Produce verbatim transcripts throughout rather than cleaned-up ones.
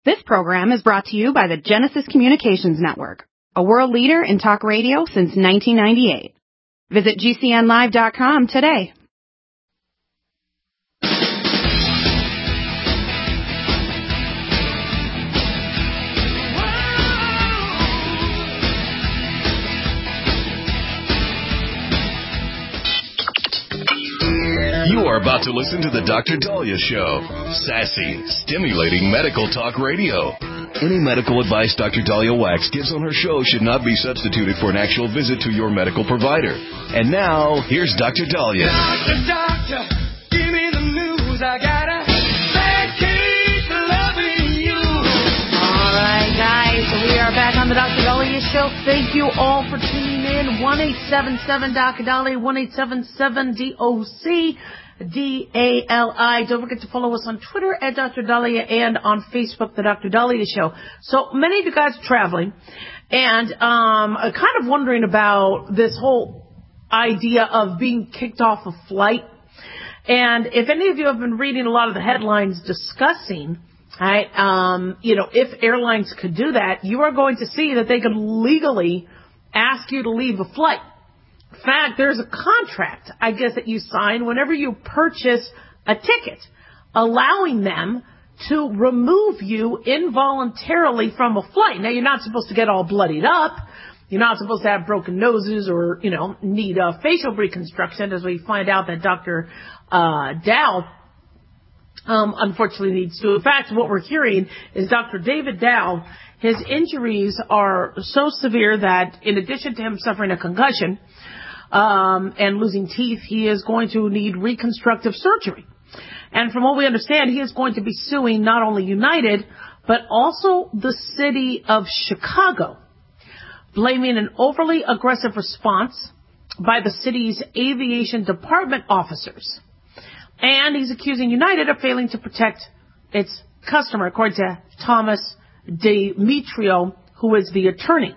This program is brought to you by the Genesis Communications Network, a world leader in talk radio since nineteen ninety-eight. Visit G C N live dot com today. You are about to listen to the Doctor Daliah Show. Sassy, stimulating medical talk radio. Any medical advice Doctor Daliah Wax gives on her show should not be substituted for an actual visit to your medical provider. And now, here's Doctor Daliah. Doctor, doctor, give me the news. I gotta keep loving you. All right, guys, we are back on the Doctor Daliah Show. Thank you all for tuning in. one eight seven seven Doctor Daliah, one eight seven seven D O C. D A L I. Don't forget to follow us on Twitter at Doctor Daliah and on Facebook, The Doctor Daliah Show. So many of you guys are traveling and um, are kind of wondering about this whole idea of being kicked off a flight. And if any of you have been reading a lot of the headlines discussing, right, um, you know, if airlines could do that, you are going to see that they could legally ask you to leave a flight. In fact, there's a contract, I guess, that you sign whenever you purchase a ticket, allowing them to remove you involuntarily from a flight. Now, you're not supposed to get all bloodied up. You're not supposed to have broken noses or, you know, need a facial reconstruction, as we find out that Doctor Uh, Dow, um, unfortunately needs to. In fact, what we're hearing is Doctor David Dow, his injuries are so severe that in addition to him suffering a concussion, Um, and losing teeth, he is going to need reconstructive surgery. And from what we understand, he is going to be suing not only United, but also the city of Chicago, blaming an overly aggressive response by the city's aviation department officers. And he's accusing United of failing to protect its customer, according to Thomas Demetrio, who is the attorney.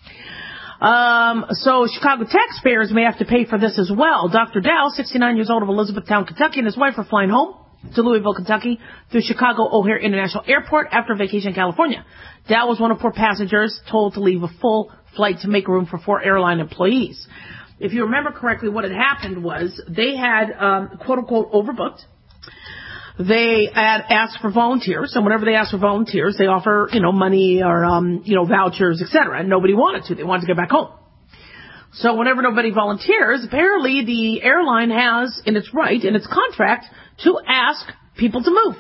Um, so Chicago taxpayers may have to pay for this as well. Doctor Dow, sixty-nine years old, of Elizabethtown, Kentucky, and his wife are flying home to Louisville, Kentucky through Chicago O'Hare International Airport after vacation in California. Dow was one of four passengers told to leave a full flight to make room for four airline employees. If you remember correctly, what had happened was they had, um, quote unquote, overbooked. They had asked for volunteers, and whenever they ask for volunteers, they offer, you know, money or, um, you know, vouchers, et cetera. And nobody wanted to. They wanted to get back home. So whenever nobody volunteers, apparently the airline has, in its right, in its contract, to ask people to move.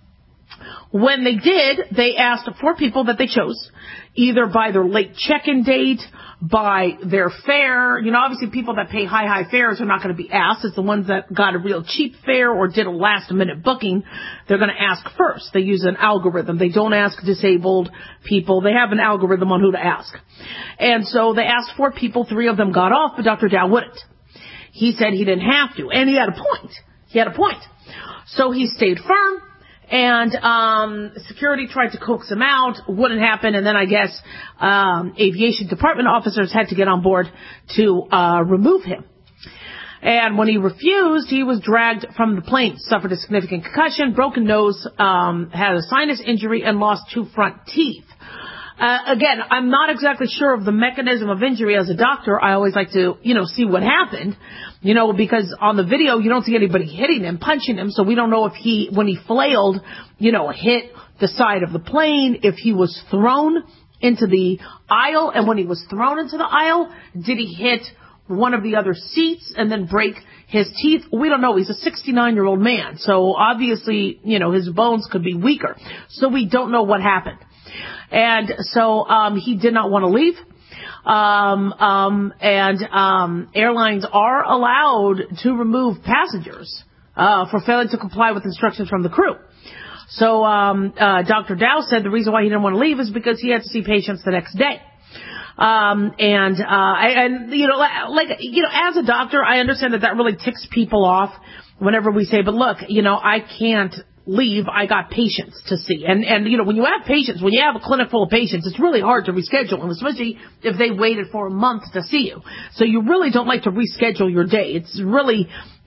When they did, they asked four people that they chose, either by their late check-in date, by their fare. You know, obviously people that pay high, high fares are not going to be asked. It's the ones that got a real cheap fare or did a last-minute booking. They're going to ask first. They use an algorithm. They don't ask disabled people. They have an algorithm on who to ask. And so they asked four people. Three of them got off, but Doctor Dow wouldn't. He said he didn't have to, and he had a point. He had a point. So he stayed firm. And um security tried to coax him out, wouldn't happen, and then I guess um aviation department officers had to get on board to uh remove him. And when he refused, he was dragged from the plane, suffered a significant concussion, broken nose, um had a sinus injury, and lost two front teeth. Uh, again, I'm not exactly sure of the mechanism of injury. As a doctor, I always like to, you know, see what happened, you know, because on the video, you don't see anybody hitting him, punching him. So we don't know if he, when he flailed, you know, hit the side of the plane, if he was thrown into the aisle. And when he was thrown into the aisle, did he hit one of the other seats and then break his teeth? We don't know. He's a sixty-nine-year-old man. So obviously, you know, his bones could be weaker. So we don't know what happened. And so um he did not want to leave. Um, um, and um airlines are allowed to remove passengers uh for failing to comply with instructions from the crew. So um uh Doctor Dow said the reason why he didn't want to leave is because he had to see patients the next day. Um and uh and you know, like, you know, as a doctor, I understand that that really ticks people off whenever we say, but look, you know, I can't leave, I got patients to see. And, and, you know, when you have patients, when you have a clinic full of patients, it's really hard to reschedule them, especially if they waited for a month to see you. So you really don't like to reschedule your day. It's really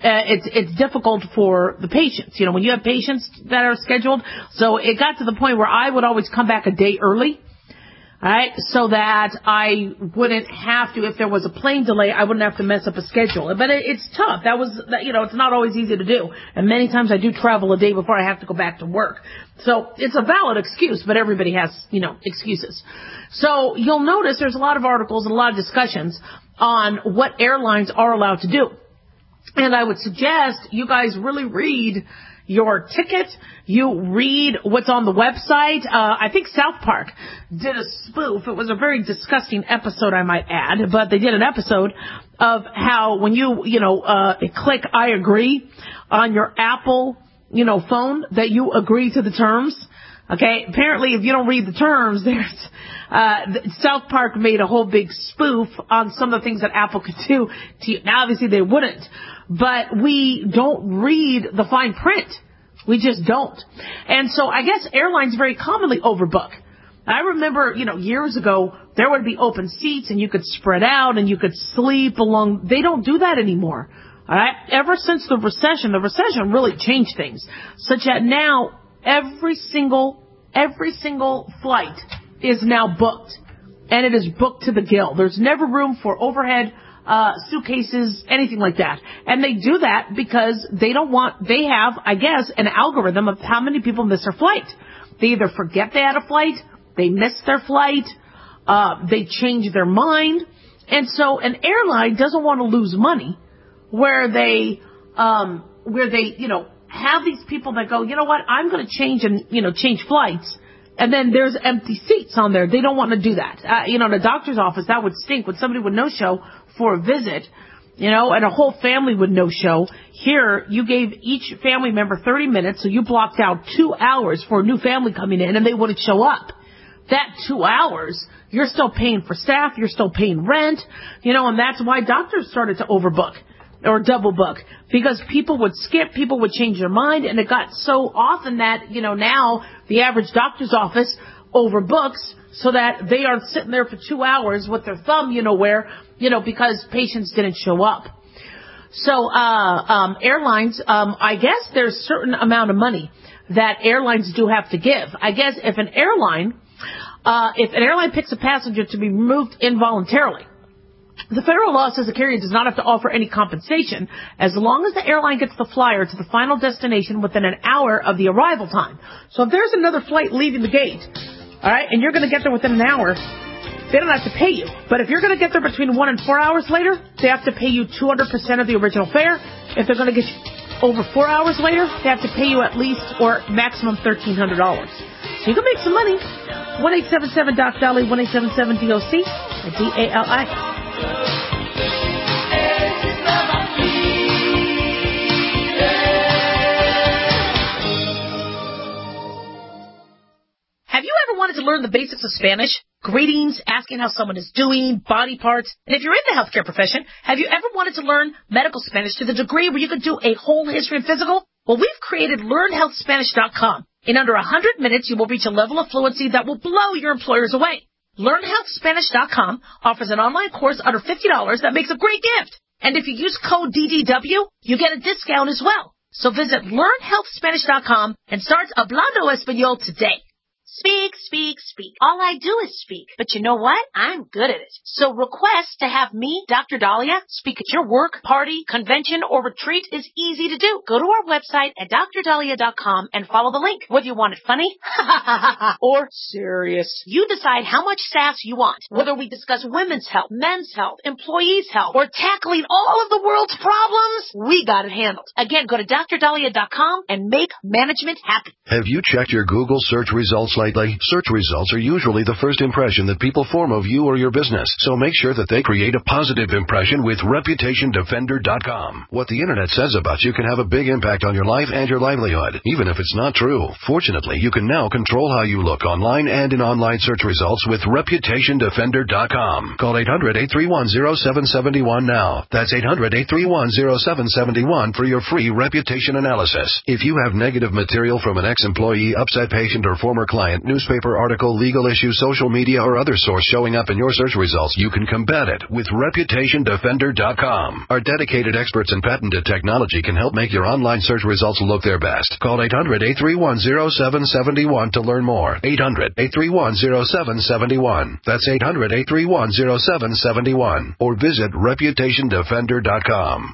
Uh, it's it's difficult for the patients. You know, when you have patients that are scheduled. So it got to the point where I would always come back a day early, all right, so that I wouldn't have to, if there was a plane delay, I wouldn't have to mess up a schedule. But it, it's tough. That was, you know, it's not always easy to do. And many times I do travel a day before I have to go back to work. So it's a valid excuse, but everybody has, you know, excuses. So you'll notice there's a lot of articles and a lot of discussions on what airlines are allowed to do. And I would suggest you guys really read your ticket. You read what's on the website. Uh, I think South Park did a spoof. It was a very disgusting episode, I might add, but they did an episode of how when you, you know, uh, click I agree on your Apple, you know, phone, that you agree to the terms. Okay, apparently if you don't read the terms, there's, uh, South Park made a whole big spoof on some of the things that Apple could do to you. Now, obviously they wouldn't, but we don't read the fine print. We just don't. And so I guess airlines very commonly overbook. I remember, you know, years ago, there would be open seats and you could spread out and you could sleep along. They don't do that anymore. All right. Ever since the recession, the recession really changed things such that now every single, every single flight is now booked, and it is booked to the gill. There's never room for overhead uh suitcases, anything like that. And they do that because they don't want, they have, I guess, an algorithm of how many people miss their flight. They either forget they had a flight, they miss their flight, uh they change their mind. And so an airline doesn't want to lose money where they, um where they, you know, have these people that go, you know what, I'm going to change and, you know, change flights. And then there's empty seats on there. They don't want to do that. Uh, you know, in a doctor's office, that would stink when somebody would no-show for a visit, you know, and a whole family would no-show. Here, you gave each family member thirty minutes, so you blocked out two hours for a new family coming in, and they wouldn't show up. That two hours, you're still paying for staff, you're still paying rent, you know, and that's why doctors started to overbook or double book, because people would skip, people would change their mind, and it got so often that, you know, now the average doctor's office overbooks so that they are sitting there for two hours with their thumb, you know, where, you know, because patients didn't show up. So, uh, um, airlines, um, I guess there's a certain amount of money that airlines do have to give. I guess if an airline, uh, if an airline picks a passenger to be removed involuntarily, the federal law says the carrier does not have to offer any compensation as long as the airline gets the flyer to the final destination within an hour of the arrival time. So if there's another flight leaving the gate, all right, and you're going to get there within an hour, they don't have to pay you. But if you're going to get there between one and four hours later, they have to pay you two hundred percent of the original fare. If they're going to get you over four hours later, they have to pay you at least or maximum thirteen hundred dollars. So you can make some money. one eight seven seven D O C Dolly, one eight seven seven D O C, D A L I. Have you ever wanted to learn the basics of Spanish? Greetings, asking how someone is doing, body parts. And if you're in the healthcare profession, have you ever wanted to learn medical Spanish to the degree where you could do a whole history and physical? Well, we've created learn health spanish dot com. In under one hundred minutes, you will reach a level of fluency that will blow your employers away. learn health spanish dot com offers an online course under fifty dollars that makes a great gift. And if you use code D D W, you get a discount as well. So visit learn health spanish dot com and start Hablando Español today. Speak, speak, speak. All I do is speak. But you know what? I'm good at it. So request to have me, Doctor Dahlia, speak at your work, party, convention, or retreat is easy to do. Go to our website at dr dahlia dot com and follow the link. Whether you want it funny or serious, you decide how much sass you want. Whether we discuss women's health, men's health, employees' health, or tackling all of the world's problems, we got it handled. Again, go to dr dahlia dot com and make management happen. Have you checked your Google search results lately? Search results are usually the first impression that people form of you or your business, so make sure that they create a positive impression with reputation defender dot com. What the internet says about you can have a big impact on your life and your livelihood, even if it's not true. Fortunately, you can now control how you look online and in online search results with reputation defender dot com. Call eight hundred, eight three one, zero seven seven one now. That's eight hundred, eight three one, zero seven seven one for your free reputation analysis. If you have negative material from an ex-employee, upset patient, or former client, client, newspaper article, legal issue, social media, or other source showing up in your search results, you can combat it with Reputation Defender dot com. Our dedicated experts in patented technology can help make your online search results look their best. Call eight hundred, eight three one, zero seven seven one to learn more. eight hundred, eight three one, zero seven seven one. That's eight hundred, eight three one, zero seven seven one. Or visit Reputation Defender dot com.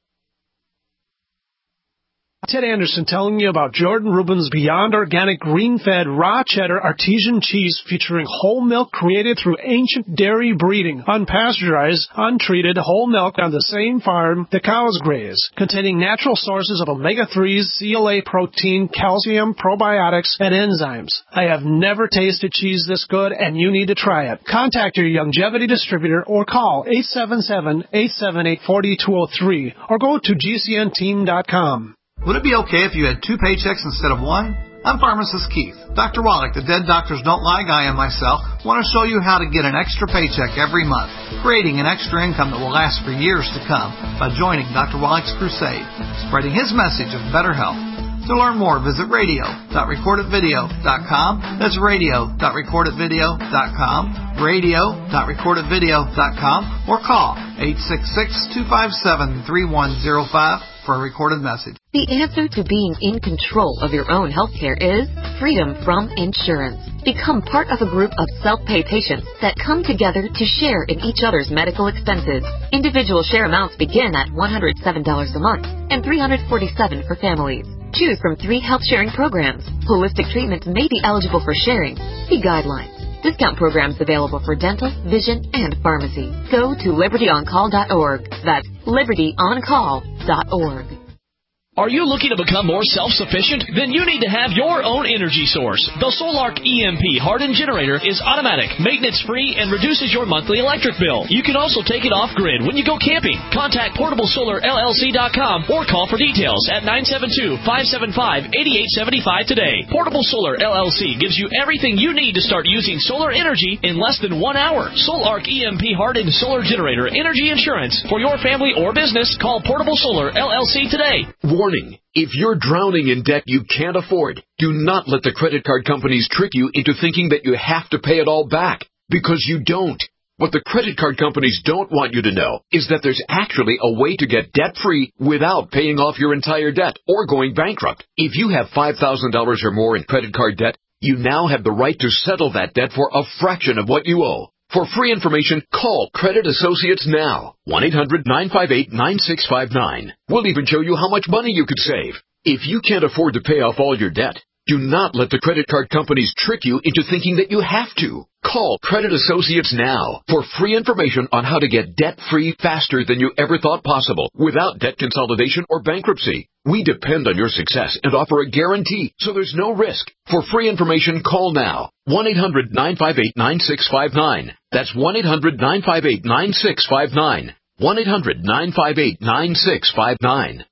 Ted Anderson telling you about Jordan Rubin's Beyond Organic Green-Fed Raw Cheddar Artesian Cheese featuring whole milk created through ancient dairy breeding, unpasteurized, untreated whole milk on the same farm the cows graze, containing natural sources of omega threes, C L A protein, calcium, probiotics, and enzymes. I have never tasted cheese this good, and you need to try it. Contact your Longevity distributor or call eight seven seven, eight seven eight, four two zero three or go to G C N team dot com. Would it be okay if you had two paychecks instead of one? I'm Pharmacist Keith. Doctor Wallach, the Dead Doctors Don't Lie guy, and myself want to show you how to get an extra paycheck every month, creating an extra income that will last for years to come by joining Doctor Wallach's crusade, spreading his message of better health. To learn more, visit radio dot record it video dot com. That's radio dot record it video dot com, radio dot record it video dot com, or call eight six six, two five seven, three one zero five for a recorded message. The answer to being in control of your own health care is freedom from insurance. Become part of a group of self-pay patients that come together to share in each other's medical expenses. Individual share amounts begin at one hundred seven dollars a month and three hundred forty-seven dollars for families. Choose from three health-sharing programs. Holistic treatments may be eligible for sharing. See guidelines. Discount programs available for dental, vision, and pharmacy. Go to liberty on call dot org. That's liberty on call dot org. Are you looking to become more self-sufficient? Then you need to have your own energy source. The Solark E M P hardened generator is automatic, maintenance-free, and reduces your monthly electric bill. You can also take it off-grid when you go camping. Contact portable solar L L C dot com or call for details at nine seven two, five seven five, eight eight seven five today. Portable Solar L L C gives you everything you need to start using solar energy in less than one hour. Solark E M P hardened solar generator energy insurance for your family or business. Call Portable Solar L L C today. Warning. If you're drowning in debt you can't afford, do not let the credit card companies trick you into thinking that you have to pay it all back, because you don't. What the credit card companies don't want you to know is that there's actually a way to get debt-free without paying off your entire debt or going bankrupt. If you have five thousand dollars or more in credit card debt, you now have the right to settle that debt for a fraction of what you owe. For free information, call Credit Associates now. one eight hundred, nine five eight, nine six five nine. We'll even show you how much money you could save. If you can't afford to pay off all your debt, do not let the credit card companies trick you into thinking that you have to. Call Credit Associates now for free information on how to get debt-free faster than you ever thought possible without debt consolidation or bankruptcy. We depend on your success and offer a guarantee, so there's no risk. For free information, call now. one eight hundred, nine five eight, nine six five nine. That's one eight hundred, nine five eight, nine six five nine. one eight hundred, nine five eight, nine six five nine.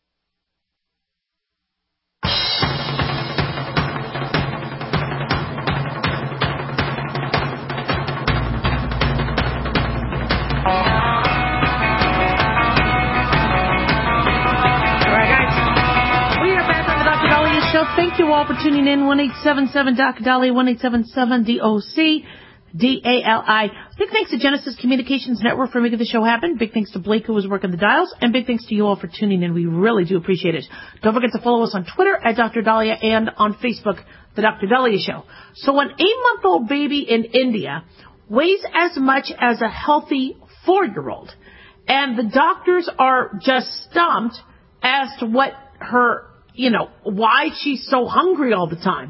Thank you all for tuning in. one eight seven seven D O C Dolly, one eight seven seven D O C D A L I. Big thanks to Genesis Communications Network for making the show happen. Big thanks to Blake, who was working the dials. And big thanks to you all for tuning in. We really do appreciate it. Don't forget to follow us on Twitter at Doctor Dahlia and on Facebook, The Doctor Dahlia Show. So an eight-month-old baby in India weighs as much as a healthy four-year-old. And the doctors are just stumped as to what her, you know, why she's so hungry all the time.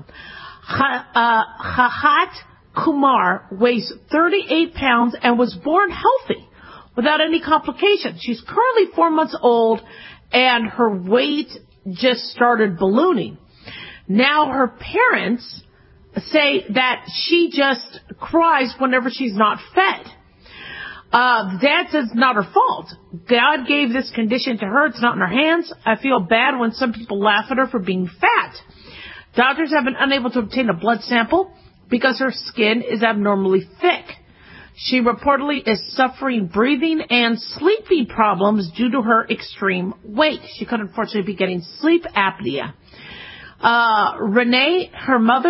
Chahat Kumar weighs thirty-eight pounds and was born healthy without any complications. She's currently four months old and her weight just started ballooning. Now her parents say that she just cries whenever she's not fed. Uh, dad says it's not her fault. God gave this condition to her. It's not in her hands. I feel bad when some people laugh at her for being fat. Doctors have been unable to obtain a blood sample because her skin is abnormally thick. She reportedly is suffering breathing and sleeping problems due to her extreme weight. She could unfortunately be getting sleep apnea. Uh, Renee, her mother,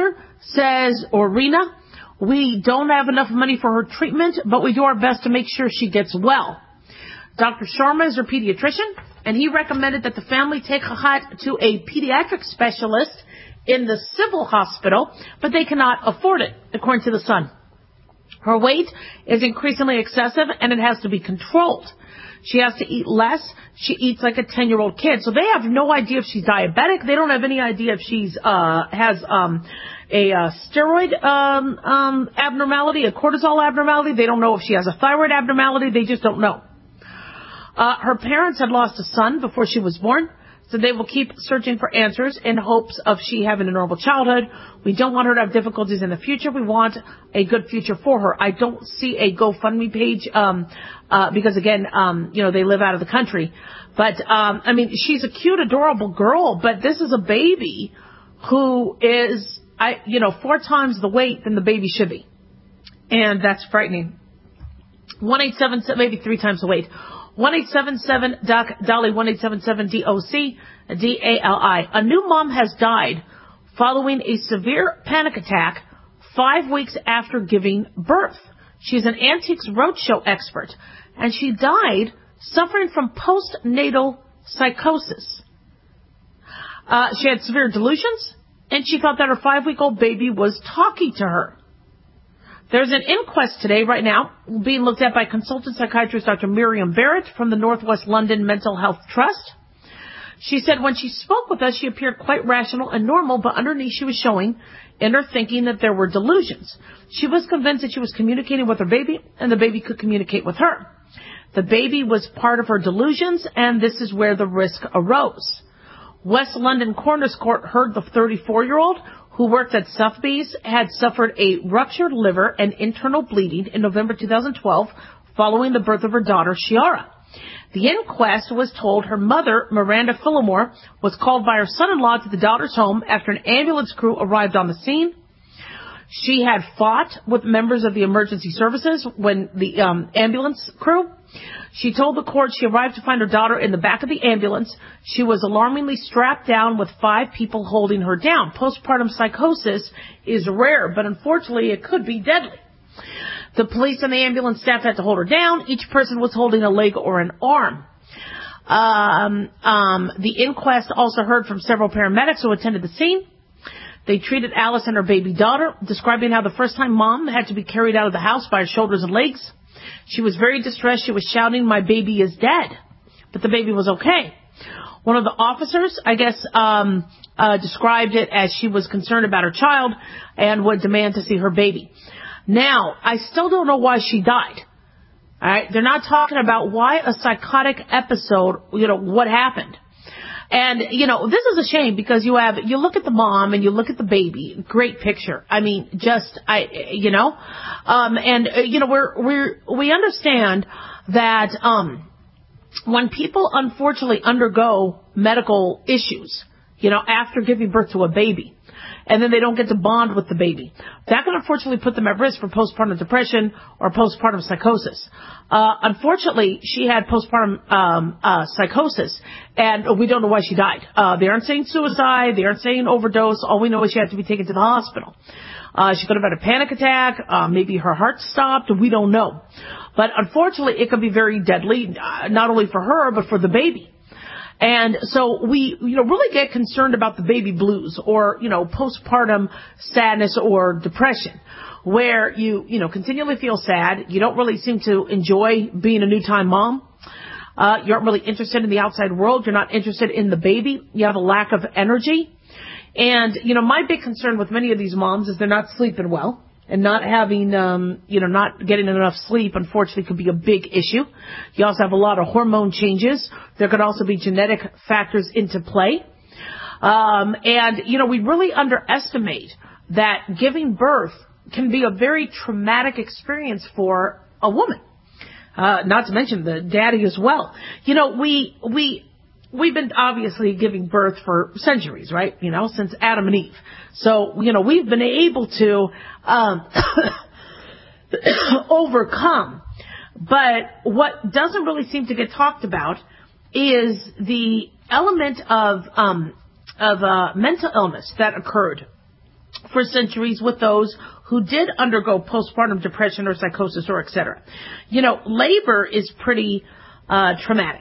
says, Orina, we don't have enough money for her treatment, but we do our best to make sure she gets well. Doctor Sharma is her pediatrician, and he recommended that the family take Chahat to a pediatric specialist in the civil hospital, but they cannot afford it, according to the Sun. Her weight is increasingly excessive, and it has to be controlled. She has to eat less. She eats like a ten-year-old kid. So they have no idea if she's diabetic. They don't have any idea if she's uh has um a uh, steroid um um abnormality, a cortisol abnormality. They don't know if she has a thyroid abnormality. They just don't know. Uh, her parents had lost a son before she was born, so they will keep searching for answers in hopes of she having a normal childhood. We don't want her to have difficulties in the future. We want a good future for her. I don't see a GoFundMe page, um, uh, because again, um, you know, they live out of the country. But, um, I mean, she's a cute, adorable girl, but this is a baby who is, I, you know, four times the weight than the baby should be. And that's frightening. one eight seven seven, maybe three times the weight. one eight seven seven D O C, Dolly, one eight seven seven D O C, D A L I. A new mom has died following a severe panic attack five weeks after giving birth. She's an Antiques Roadshow expert, and she died suffering from postnatal psychosis. Uh, she had severe delusions, and she thought that her five-week-old baby was talking to her. There's an inquest today, right now, being looked at by consultant psychiatrist Doctor Miriam Barrett from the Northwest London Mental Health Trust. She said when she spoke with us, she appeared quite rational and normal, but underneath she was showing in her thinking that there were delusions. She was convinced that she was communicating with her baby, and the baby could communicate with her. The baby was part of her delusions, and this is where the risk arose. West London Coroner's Court heard the thirty-four-year-old who worked at Sotheby's had suffered a ruptured liver and internal bleeding in November two thousand twelve following the birth of her daughter, Shiara. The inquest was told her mother, Miranda Phillimore, was called by her son-in-law to the daughter's home after an ambulance crew arrived on the scene. She had fought with members of the emergency services when the um, ambulance crew. She told the court she arrived to find her daughter in the back of the ambulance. She was alarmingly strapped down with five people holding her down. Postpartum psychosis is rare, but unfortunately it could be deadly. The police and the ambulance staff had to hold her down. Each person was holding a leg or an arm. Um, um, the inquest also heard from several paramedics who attended the scene. They treated Alice and her baby daughter, describing how the first time mom had to be carried out of the house by her shoulders and legs. She was very distressed. She was shouting, "My baby is dead." But the baby was okay. One of the officers, I guess, um, uh, described it as she was concerned about her child and would demand to see her baby. Now, I still don't know why she died. All right, they're not talking about why a psychotic episode, you know, what happened. And, you know, this is a shame because you have, you look at the mom and you look at the baby. Great picture. I mean, just, I, you know, um, and, uh, you know, we're, we're, we understand that, um, when people unfortunately undergo medical issues, you know, after giving birth to a baby, and then they don't get to bond with the baby, that can unfortunately put them at risk for postpartum depression or postpartum psychosis. Uh, unfortunately, she had postpartum um, uh, psychosis, and we don't know why she died. Uh, they aren't saying suicide. They aren't saying overdose. All we know is she had to be taken to the hospital. Uh, she could have had a panic attack. Uh, maybe her heart stopped. We don't know. But unfortunately, it could be very deadly, uh, not only for her, but for the baby. And so we, you know, really get concerned about the baby blues or, you know, postpartum sadness or depression, where you, you know, continually feel sad. You don't really seem to enjoy being a new-time mom. Uh, you aren't really interested in the outside world. You're not interested in the baby. You have a lack of energy. And, you know, my big concern with many of these moms is they're not sleeping well. And not having, um, you know, not getting enough sleep, unfortunately, could be a big issue. You also have a lot of hormone changes. There could also be genetic factors into play. Um, and, you know, we really underestimate that giving birth can be a very traumatic experience for a woman. Uh, not to mention the daddy as well. You know, we, we, we've been obviously giving birth for centuries, right? You know, since Adam and Eve. So, you know, we've been able to um, overcome. But what doesn't really seem to get talked about is the element of um, of uh, mental illness that occurred for centuries with those who did undergo postpartum depression or psychosis or et cetera. You know, labor is pretty uh, traumatic.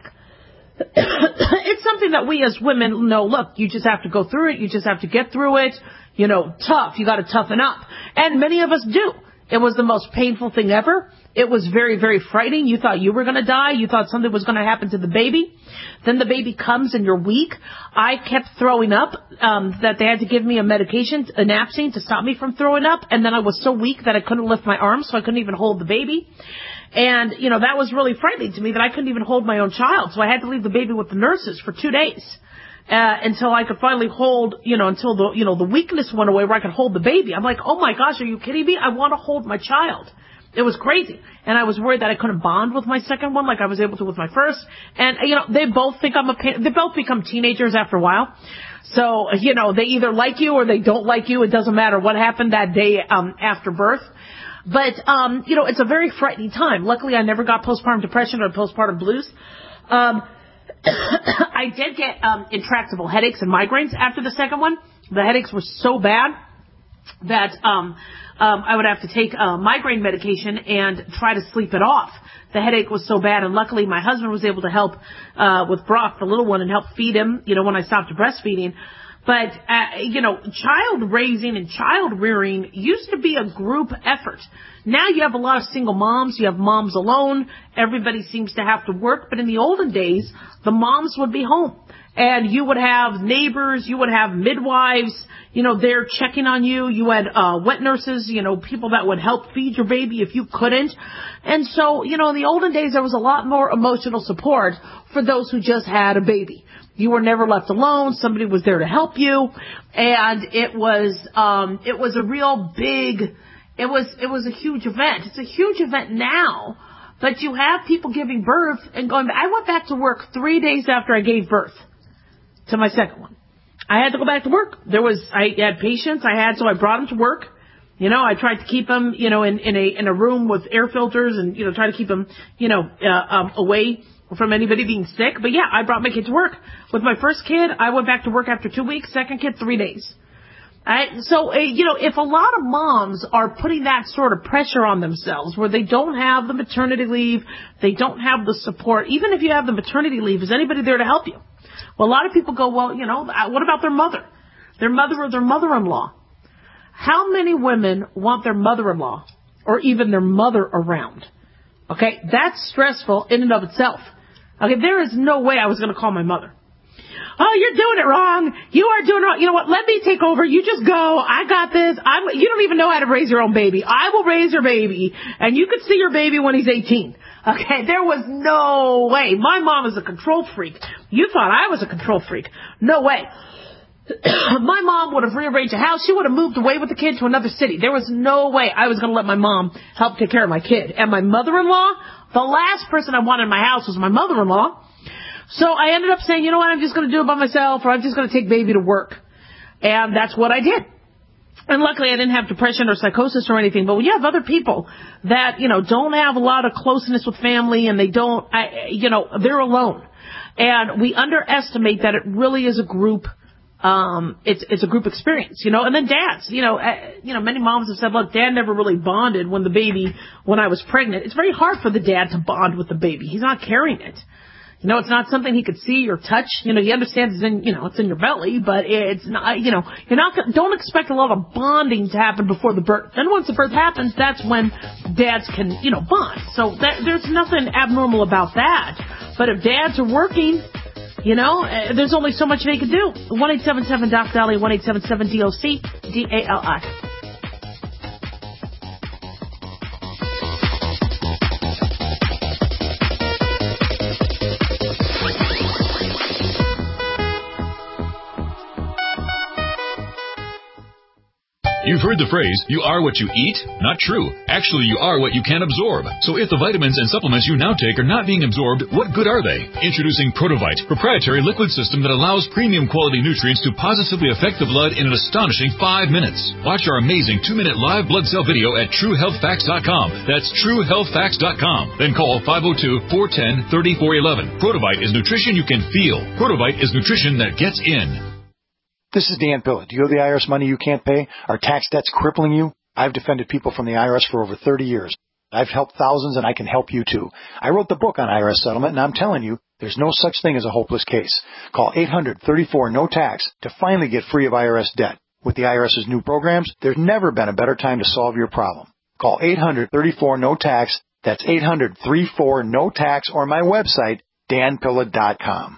It's something that we as women know, look, you just have to go through it. You just have to get through it. You know, tough. You got to toughen up. And many of us do. It was the most painful thing ever. It was very, very frightening. You thought you were going to die. You thought something was going to happen to the baby. Then the baby comes and you're weak. I kept throwing up, um, that they had to give me a medication, a Napsine, to stop me from throwing up. And then I was so weak that I couldn't lift my arms, so I couldn't even hold the baby. And, you know, that was really frightening to me that I couldn't even hold my own child. So I had to leave the baby with the nurses for two days. Uh, until I could finally hold, you know, until the, you know, the weakness went away where I could hold the baby. I'm like, oh my gosh, are you kidding me? I want to hold my child. It was crazy. And I was worried that I couldn't bond with my second one like I was able to with my first. And, you know, they both think I'm a pain. They both become teenagers after a while. So, you know, they either like you or they don't like you. It doesn't matter what happened that day, um, after birth. But, um, you know, it's a very frightening time. Luckily, I never got postpartum depression or postpartum blues. Um, I did get um, intractable headaches and migraines after the second one. The headaches were so bad that um, um, I would have to take uh, migraine medication and try to sleep it off. The headache was so bad, and luckily my husband was able to help uh, with Brock, the little one, and help feed him, you know, when I stopped breastfeeding. But, uh, you know, child raising and child rearing used to be a group effort. Now you have a lot of single moms. You have moms alone. Everybody seems to have to work. But in the olden days, the moms would be home. And you would have neighbors. You would have midwives, you know, there checking on you. You had uh, wet nurses, you know, people that would help feed your baby if you couldn't. And so, you know, in the olden days, there was a lot more emotional support for those who just had a baby. You were never left alone. Somebody was there to help you. And it was, um, it was a real big, it was, it was a huge event. It's a huge event now, but you have people giving birth and going back. I went back to work three days after I gave birth to my second one. I had to go back to work. There was, I had patients I had, so I brought them to work. You know, I tried to keep them, you know, in, in a, in a room with air filters and, you know, try to keep them, you know, uh, um, away from anybody being sick. But yeah, I brought my kid to work. With my first kid, I went back to work after two weeks. Second kid, three days. Right? So, uh, you know, if a lot of moms are putting that sort of pressure on themselves where they don't have the maternity leave, they don't have the support, even if you have the maternity leave, is anybody there to help you? Well, a lot of people go, well, you know, what about their mother? Their mother or their mother-in-law? How many women want their mother-in-law or even their mother around? Okay, that's stressful in and of itself. Okay, there is no way I was going to call my mother. Oh, you're doing it wrong. You are doing it wrong. You know what? Let me take over. You just go. I got this. I'm, you don't even know how to raise your own baby. I will raise your baby, and you can see your baby when he's eighteen. Okay, there was no way. My mom is a control freak. You thought I was a control freak. No way. My mom would have rearranged a house. She would have moved away with the kid to another city. There was no way I was going to let my mom help take care of my kid. And my mother-in-law, the last person I wanted in my house was my mother-in-law. So I ended up saying, you know what, I'm just going to do it by myself, or I'm just going to take baby to work. And that's what I did. And luckily I didn't have depression or psychosis or anything. But when you have other people that, you know, don't have a lot of closeness with family and they don't, I, you know, they're alone. And we underestimate that it really is a group Um, it's, it's a group experience, you know, and then dads, you know, uh, you know, many moms have said, look, dad never really bonded when the baby, when I was pregnant. It's very hard for the dad to bond with the baby. He's not carrying it. You know, it's not something he could see or touch. You know, he understands it's in, you know, it's in your belly, but it's not, you know, you're not, don't expect a lot of bonding to happen before the birth. Then once the birth happens, that's when dads can, you know, bond. So that, there's nothing abnormal about that. But if dads are working, you know, uh, there's only so much they can do. one eight seven seven D O C Dolly, one eight seven seven D O C D A L I. You've heard the phrase, you are what you eat? Not true. Actually, you are what you can absorb. So if the vitamins and supplements you now take are not being absorbed, what good are they? Introducing Protovite, proprietary liquid system that allows premium quality nutrients to positively affect the blood in an astonishing five minutes. Watch our amazing two-minute live blood cell video at true health facts dot com. That's true health facts dot com. Then call five oh two, four one zero, three four one one. Protovite is nutrition you can feel. Protovite is nutrition that gets in. This is Dan Pilla. Do you owe the I R S money you can't pay? Are tax debts crippling you? I've defended people from the I R S for over thirty years. I've helped thousands, and I can help you too. I wrote the book on I R S settlement, and I'm telling you, there's no such thing as a hopeless case. Call eight hundred thirty-four no tax to finally get free of I R S debt. With the IRS's new programs, there's never been a better time to solve your problem. Call eight hundred thirty-four no tax. That's eight hundred thirty-four no tax, or my website, dan pilla dot com.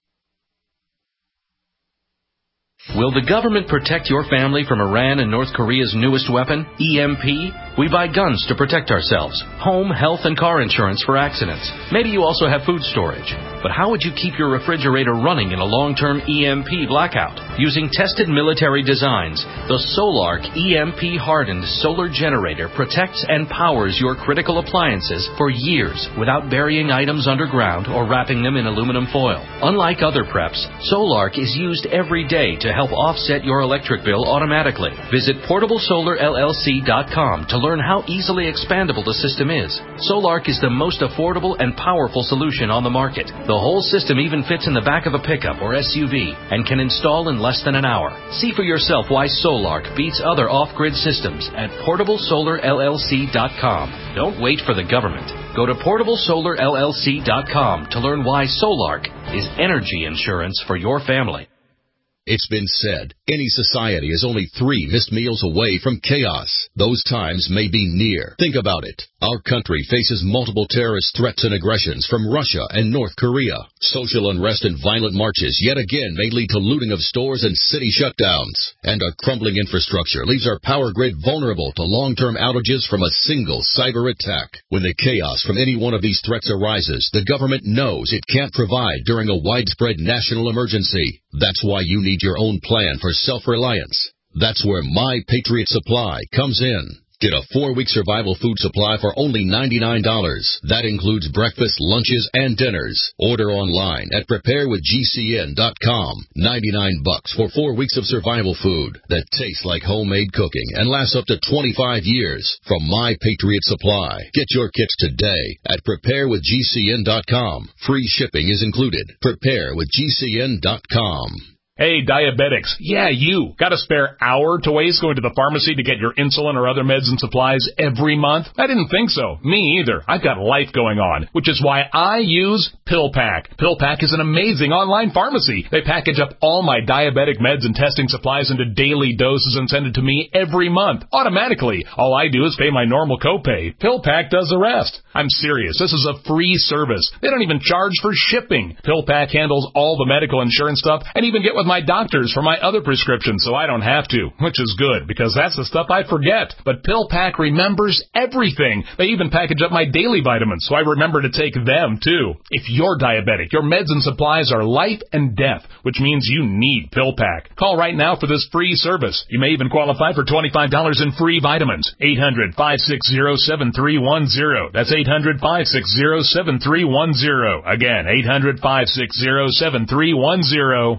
Will the government protect your family from Iran and North Korea's newest weapon, E M P? We buy guns to protect ourselves, home, health, and car insurance for accidents. Maybe you also have food storage. But how would you keep your refrigerator running in a long-term E M P blackout? Using tested military designs, the Solark E M P-hardened solar generator protects and powers your critical appliances for years without burying items underground or wrapping them in aluminum foil. Unlike other preps, Solark is used every day to help offset your electric bill automatically. Visit portable solar L L C dot com to learn how easily expandable the system is. Solark is the most affordable and powerful solution on the market. The whole system even fits in the back of a pickup or S U V and can install in less than an hour. See for yourself why Solark beats other off-grid systems at portable solar L L C dot com. Don't wait for the government. Go to portable solar L L C dot com to learn why Solark is energy insurance for your family. It's been said, any society is only three missed meals away from chaos. Those times may be near. Think about it. Our country faces multiple terrorist threats and aggressions from Russia and North Korea. Social unrest and violent marches yet again may lead to looting of stores and city shutdowns. And a crumbling infrastructure leaves our power grid vulnerable to long-term outages from a single cyber attack. When the chaos from any one of these threats arises, the government knows it can't provide during a widespread national emergency. That's why you need your own plan for self-reliance. That's where My Patriot Supply comes in. Get a four-week survival food supply for only ninety-nine dollars. That includes breakfast, lunches, and dinners. Order online at prepare with G C N dot com. ninety-nine bucks for four weeks of survival food that tastes like homemade cooking and lasts up to twenty-five years from My Patriot Supply. Get your kits today at prepare with G C N dot com. Free shipping is included. prepare with G C N dot com. Hey, diabetics. Yeah, you. Got a spare hour to waste going to the pharmacy to get your insulin or other meds and supplies every month? I didn't think so. Me either. I've got life going on, which is why I use PillPack. PillPack is an amazing online pharmacy. They package up all my diabetic meds and testing supplies into daily doses and send it to me every month, automatically. All I do is pay my normal copay. PillPack does the rest. I'm serious. This is a free service. They don't even charge for shipping. PillPack handles all the medical insurance stuff and even get with my doctors for my other prescriptions, so I don't have to, which is good, because that's the stuff I forget. But PillPack remembers everything. They even package up my daily vitamins, so I remember to take them, too. If you're diabetic, your meds and supplies are life and death, which means you need PillPack. Call right now for this free service. You may even qualify for twenty-five dollars in free vitamins. eight hundred, five six zero, seven three one zero. That's eight hundred, five six zero, seven three one zero. Again, eight hundred, five six zero, seven three one zero.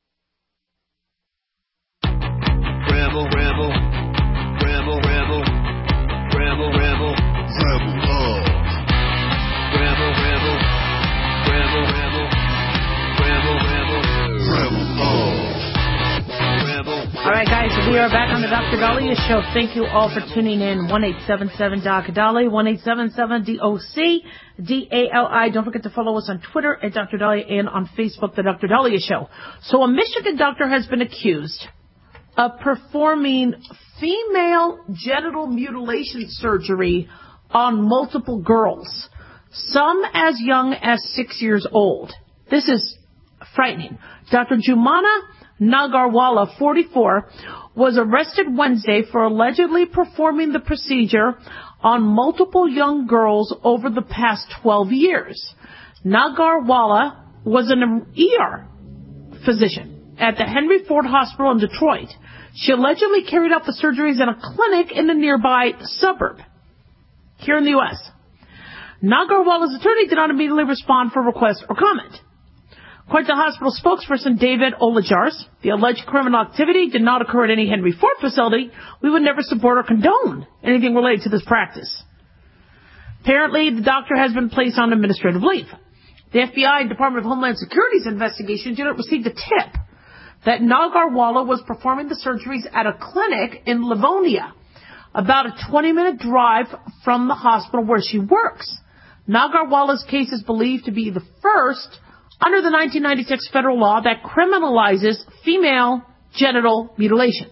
Rebel, rebel, rebel, rebel, rebel, rebel, rebel love. Rebel, rebel, rebel, rebel, rebel, rebel, rebel love. Rebel. All right, guys, we are back on the Doctor Dahlia Show. Thank you all for tuning in. one eight seven seven D O C Dahlia, one eight seven seven D O C D A L I. Don't forget to follow us on Twitter at Doctor Dahlia and on Facebook, The Doctor Dahlia Show. So a Michigan doctor has been accused of performing female genital mutilation surgery on multiple girls, some as young as six years old. This is frightening. Doctor Jumana Nagarwala, forty-four, was arrested Wednesday for allegedly performing the procedure on multiple young girls over the past twelve years. Nagarwala was an E R physician at the Henry Ford Hospital in Detroit. She allegedly carried out the surgeries in a clinic in a nearby suburb here in the U S Nagarwala's attorney did not immediately respond for request or comment. According to hospital spokesperson David Olajars, the alleged criminal activity did not occur at any Henry Ford facility. We would never support or condone anything related to this practice. Apparently, the doctor has been placed on administrative leave. The F B I and Department of Homeland Security's investigation unit received a tip that Nagarwala was performing the surgeries at a clinic in Livonia, about a twenty-minute drive from the hospital where she works. Nagarwala's case is believed to be the first under the nineteen ninety-six federal law that criminalizes female genital mutilation.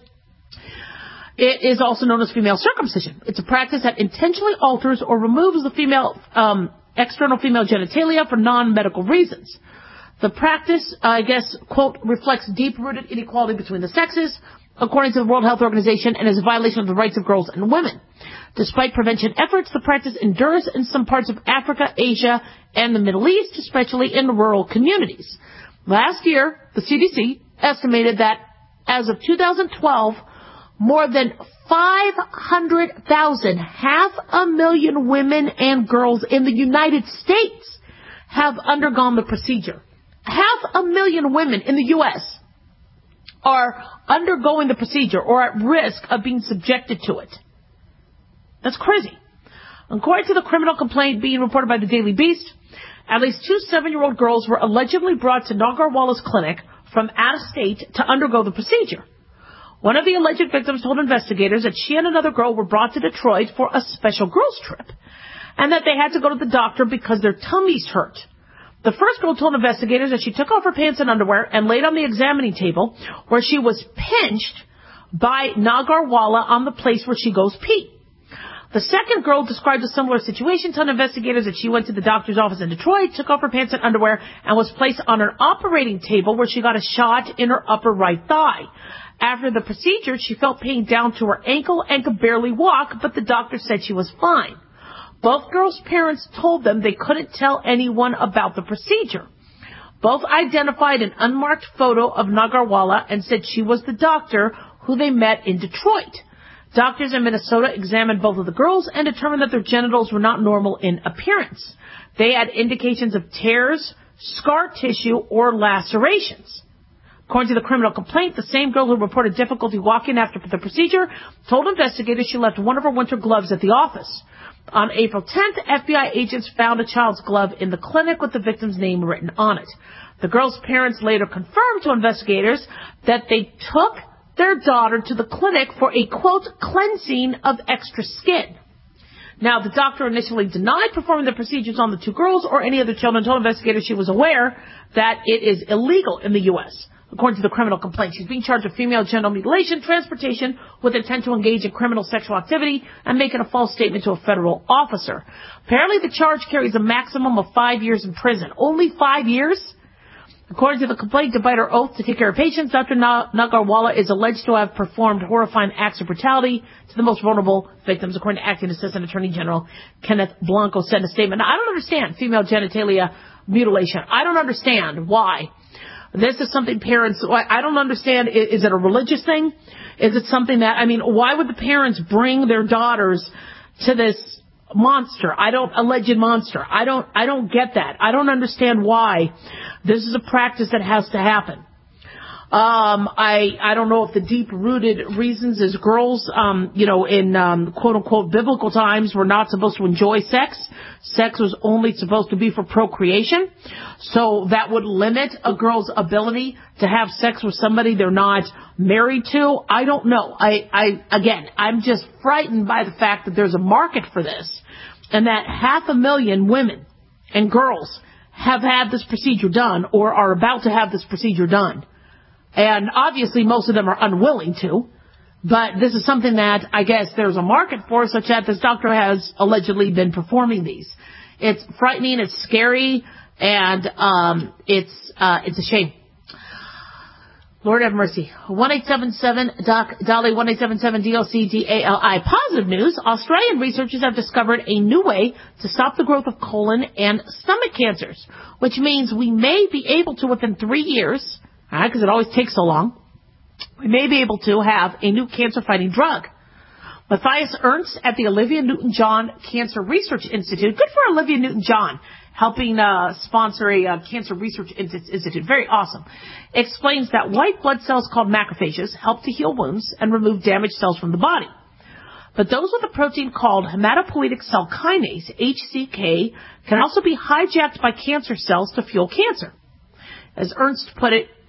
It is also known as female circumcision. It's a practice that intentionally alters or removes the female um, external female genitalia for non-medical reasons. The practice, uh, I guess, quote, reflects deep-rooted inequality between the sexes, according to the World Health Organization, and is a violation of the rights of girls and women. Despite prevention efforts, the practice endures in some parts of Africa, Asia, and the Middle East, especially in rural communities. Last year, the C D C estimated that as of two thousand twelve, more than five hundred thousand, half a million women and girls in the United States have undergone the procedure. Half a million women in the U S are undergoing the procedure or at risk of being subjected to it. That's crazy. According to the criminal complaint being reported by the Daily Beast, at least two seven-year-old girls were allegedly brought to Nagarwala's clinic from out of state to undergo the procedure. One of the alleged victims told investigators that she and another girl were brought to Detroit for a special girls trip and that they had to go to the doctor because their tummies hurt. The first girl told investigators that she took off her pants and underwear and laid on the examining table where she was pinched by Nagarwala on the place where she goes pee. The second girl described a similar situation, telling investigators that she went to the doctor's office in Detroit, took off her pants and underwear, and was placed on an operating table where she got a shot in her upper right thigh. After the procedure, she felt pain down to her ankle and could barely walk, but the doctor said she was fine. Both girls' parents told them they couldn't tell anyone about the procedure. Both identified an unmarked photo of Nagarwala and said she was the doctor who they met in Detroit. Doctors in Minnesota examined both of the girls and determined that their genitals were not normal in appearance. They had indications of tears, scar tissue, or lacerations. According to the criminal complaint, the same girl who reported difficulty walking after the procedure told investigators she left one of her winter gloves at the office. On April tenth, F B I agents found a child's glove in the clinic with the victim's name written on it. The girl's parents later confirmed to investigators that they took their daughter to the clinic for a, quote, cleansing of extra skin. Now, the doctor initially denied performing the procedures on the two girls or any other children, told investigators she was aware that it is illegal in the U S According to the criminal complaint, she's being charged with female genital mutilation, transportation with intent to engage in criminal sexual activity, and making a false statement to a federal officer. Apparently, the charge carries a maximum of five years in prison. Only five years? According to the complaint, despite her oath to take care of patients, Doctor Nagarwala is alleged to have performed horrifying acts of brutality to the most vulnerable victims, according to Acting Assistant Attorney General Kenneth Blanco said in a statement. Now, I don't understand female genitalia mutilation. I don't understand why. This is something parents, I don't understand, is it a religious thing? Is it something that, I mean, why would the parents bring their daughters to this monster? I don't, alleged monster. I don't, I don't get that. I don't understand why this is a practice that has to happen. Um, I, I don't know if the deep-rooted reasons is girls, um, you know, in, um, quote-unquote biblical times were not supposed to enjoy sex. Sex was only supposed to be for procreation. So that would limit a girl's ability to have sex with somebody they're not married to. I don't know. I, I, again, I'm just frightened by the fact that there's a market for this and that half a million women and girls have had this procedure done or are about to have this procedure done. And obviously most of them are unwilling to, but this is something that I guess there's a market for, such that this doctor has allegedly been performing these. It's frightening, it's scary, and um, it's uh, it's a shame. Lord have mercy. one eight seven seven Doc Dolly, one eight seven seven D O C D A L I. Positive news. Australian researchers have discovered a new way to stop the growth of colon and stomach cancers, which means we may be able to, within three years, because it always takes so long, we may be able to have a new cancer-fighting drug. Matthias Ernst at the Olivia Newton-John Cancer Research Institute, good for Olivia Newton-John, helping uh, sponsor a uh, cancer research institute, very awesome, explains that white blood cells called macrophages help to heal wounds and remove damaged cells from the body. But those with a protein called hematopoietic cell kinase, H C K, can also be hijacked by cancer cells to fuel cancer. As Ernst put it,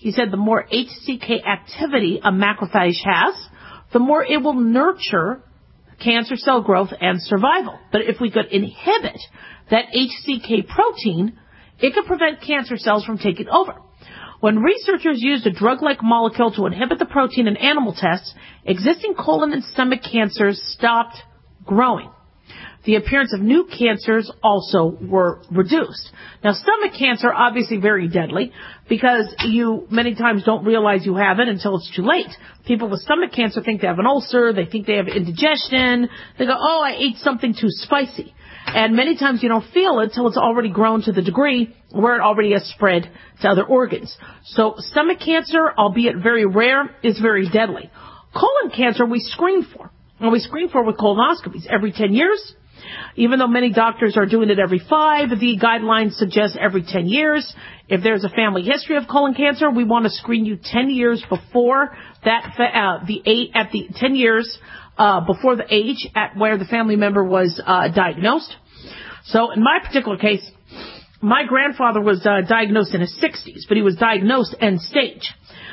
He said the more H C K activity a macrophage has, the more it will nurture cancer cell growth and survival. But if we could inhibit that H C K protein, it could prevent cancer cells from taking over. When researchers used a drug-like molecule to inhibit the protein in animal tests, existing colon and stomach cancers stopped growing. The appearance of new cancers also were reduced. Now, stomach cancer, obviously very deadly, because you many times don't realize you have it until it's too late. People with stomach cancer think they have an ulcer, they think they have indigestion, they go, oh, I ate something too spicy. And many times you don't feel it until it's already grown to the degree where it already has spread to other organs. So stomach cancer, albeit very rare, is very deadly. Colon cancer we screen for. And we screen for with colonoscopies every ten years. Even though many doctors are doing it every five, the guidelines suggest every ten years. If there's a family history of colon cancer, we want to screen you ten years before that, uh, the eight, at the ten years, uh, before the age at where the family member was, uh, diagnosed. So in my particular case, my grandfather was, uh, diagnosed in his sixties, but he was diagnosed end stage.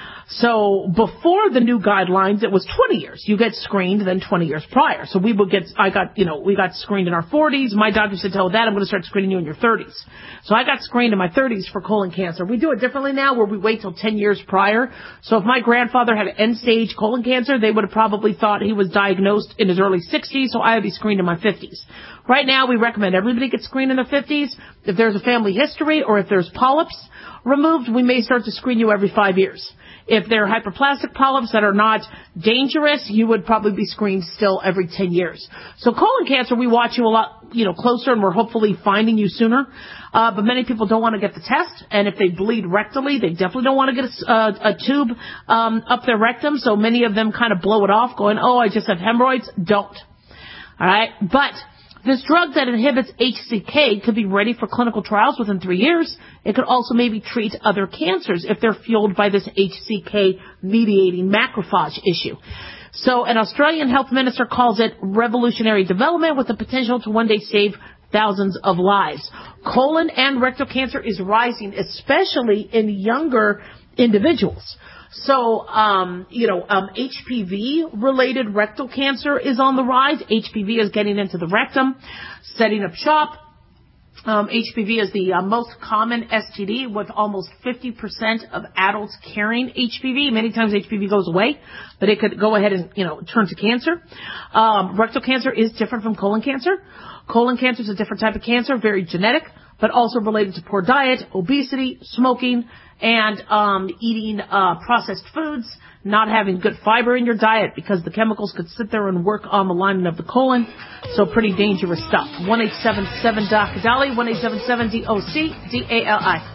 So before the new guidelines, it was twenty years. You get screened, then twenty years prior. So we would get, I got, you know, we got screened in our forties. My doctor said, tell that I'm going to start screening you in your thirties. So I got screened in my thirties for colon cancer. We do it differently now where we wait till ten years prior. So if my grandfather had end stage colon cancer, they would have probably thought he was diagnosed in his early sixties. So I would be screened in my fifties. Right now, we recommend everybody get screened in their fifties. If there's a family history or if there's polyps removed, we may start to screen you every five years. If they're hyperplastic polyps that are not dangerous, you would probably be screened still every ten years. So colon cancer, we watch you a lot, you know, closer, and we're hopefully finding you sooner. Uh, but many people don't want to get the test, and if they bleed rectally, they definitely don't want to get a, uh, a tube um, up their rectum. So many of them kind of blow it off, going, "Oh, I just have hemorrhoids." Don't. All right, but this drug that inhibits H C K could be ready for clinical trials within three years. It could also maybe treat other cancers if they're fueled by this H C K-mediating macrophage issue. So an Australian health minister calls it revolutionary development with the potential to one day save thousands of lives. Colon and rectal cancer is rising, especially in younger individuals. So, um, you know, um, H P V-related rectal cancer is on the rise. H P V is getting into the rectum, setting up shop. Um, H P V is the uh, most common S T D, with almost fifty percent of adults carrying H P V. Many times H P V goes away, but it could go ahead and, you know, turn to cancer. Um, rectal cancer is different from colon cancer. Colon cancer is a different type of cancer, very genetic, but also related to poor diet, obesity, smoking, and um, eating uh, processed foods, not having good fiber in your diet because the chemicals could sit there and work on the lining of the colon. So pretty dangerous stuff. one eight seven seven D O C, DALI, one eight seven seven D O C, D A L I.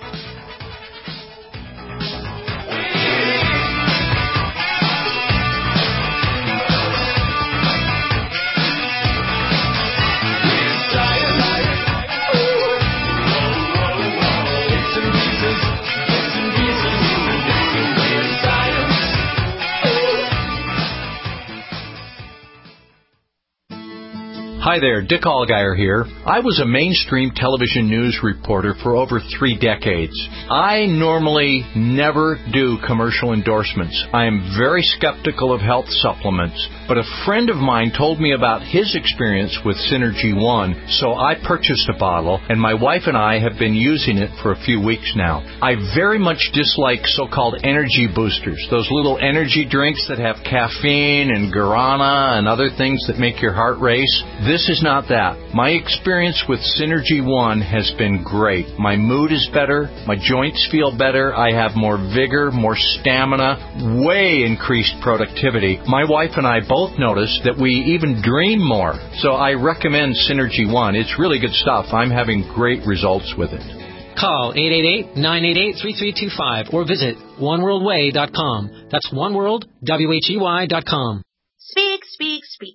Hi there, Dick Allgaier here. I was a mainstream television news reporter for over three decades. I normally never do commercial endorsements. I am very skeptical of health supplements, but a friend of mine told me about his experience with Synergy One, so I purchased a bottle, and my wife and I have been using it for a few weeks now. I very much dislike so-called energy boosters, those little energy drinks that have caffeine and guarana and other things that make your heart race. This is not that. My experience with Synergy One has been great. My mood is better. My joints feel better. I have more vigor, more stamina, way increased productivity. My wife and I both noticed that we even dream more. So I recommend Synergy One. It's really good stuff. I'm having great results with it. Call eight eight eight, nine eight eight, three three two five or visit one world way dot com. That's oneworld, W H E Y dot com. Speak, speak, speak.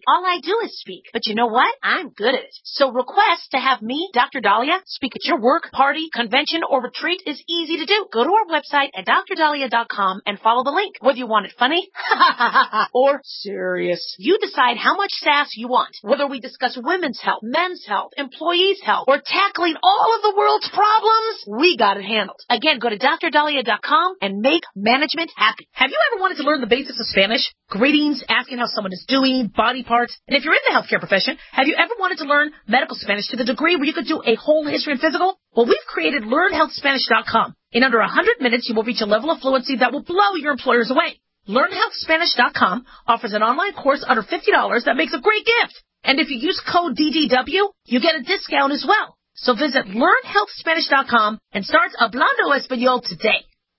All I do is speak. But you know what? I'm good at it. So request to have me, Doctor Dahlia, speak at your work, party, convention, or retreat is easy to do. Go to our website at dr dahlia dot com and follow the link. Whether you want it funny or serious, you decide how much sass you want. Whether we discuss women's health, men's health, employees' health, or tackling all of the world's problems, we got it handled. Again, go to dr dahlia dot com and make management happy. Have you ever wanted to learn the basics of Spanish? Greetings, asking how someone is doing, body parts. And if you're in the healthcare profession, have you ever wanted to learn medical Spanish to the degree where you could do a whole history and physical? Well, we've created learn health spanish dot com. In under one hundred minutes, you will reach a level of fluency that will blow your employers away. learn health spanish dot com offers an online course under fifty dollars that makes a great gift. And if you use code D D W, you get a discount as well. So visit learn health spanish dot com and start Hablando Español today.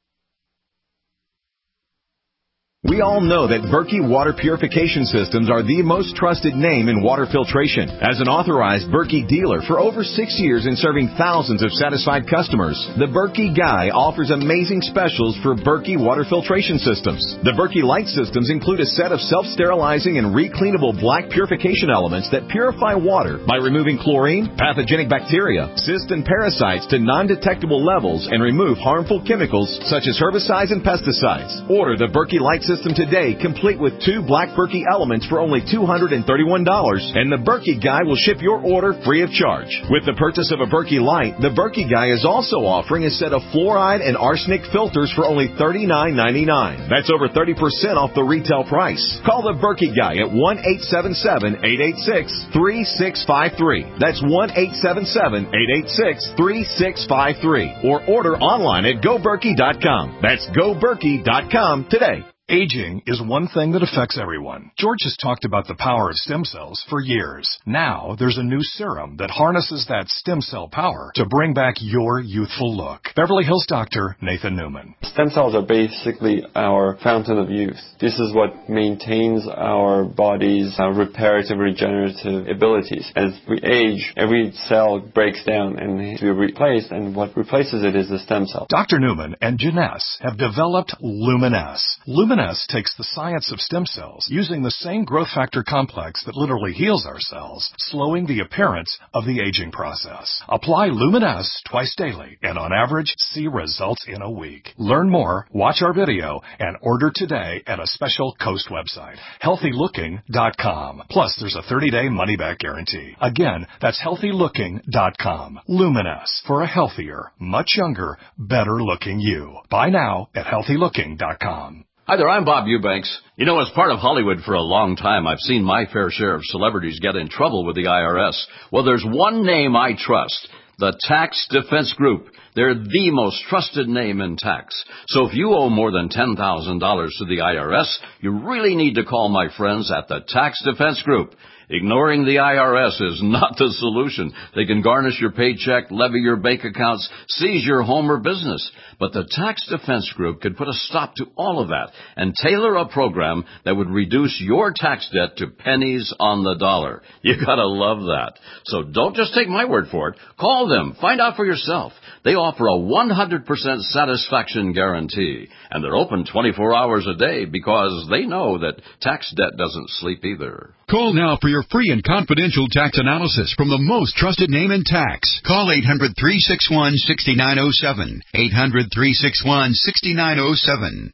We all know that Berkey Water Purification Systems are the most trusted name in water filtration. As an authorized Berkey dealer for over six years and serving thousands of satisfied customers, the Berkey Guy offers amazing specials for Berkey Water Filtration Systems. The Berkey Light Systems include a set of self-sterilizing and recleanable black purification elements that purify water by removing chlorine, pathogenic bacteria, cysts, and parasites to non-detectable levels and remove harmful chemicals such as herbicides and pesticides. Order the Berkey Light Systems today, complete with two black Berkey elements for only two hundred thirty-one dollars, and the Berkey Guy will ship your order free of charge. With the purchase of a Berkey Light, the Berkey Guy is also offering a set of fluoride and arsenic filters for only thirty-nine ninety-nine. That's over thirty percent off the retail price. Call the Berkey Guy at one eight seven seven, eight eight six, three six five three. That's one eight seven seven, eight eight six, three six five three. Or order online at go berkey dot com. That's go berkey dot com today. Aging is one thing that affects everyone. George has talked about the power of stem cells for years. Now, there's a new serum that harnesses that stem cell power to bring back your youthful look. Beverly Hills doctor Nathan Newman. Stem cells are basically our fountain of youth. This is what maintains our body's uh, reparative, regenerative abilities. As we age, every cell breaks down and needs to be replaced, and what replaces it is the stem cell. Doctor Newman and Janess have developed Luminess. Luminess takes the science of stem cells, using the same growth factor complex that literally heals our cells, slowing the appearance of the aging process. Apply Luminess twice daily, and on average, see results in a week. Learn more, watch our video, and order today at a special Coast website, healthy looking dot com. Plus, there's a thirty-day money-back guarantee. Again, that's healthy looking dot com. Luminess, for a healthier, much younger, better-looking you. Buy now at healthy looking dot com. Hi there, I'm Bob Eubanks. You know, as part of Hollywood for a long time, I've seen my fair share of celebrities get in trouble with the I R S. Well, there's one name I trust, the Tax Defense Group. They're the most trusted name in tax. So if you owe more than ten thousand dollars to the I R S, you really need to call my friends at the Tax Defense Group. Ignoring the I R S is not the solution. They can garnish your paycheck, levy your bank accounts, seize your home or business. But the Tax Defense Group could put a stop to all of that and tailor a program that would reduce your tax debt to pennies on the dollar. You gotta love that. So don't just take my word for it. Call them. Find out for yourself. They offer a one hundred percent satisfaction guarantee. And they're open twenty-four hours a day because they know that tax debt doesn't sleep either. Call now for your free and confidential tax analysis from the most trusted name in tax. Call eight hundred, three six one, six nine zero seven. eight hundred, three six one, six nine zero seven.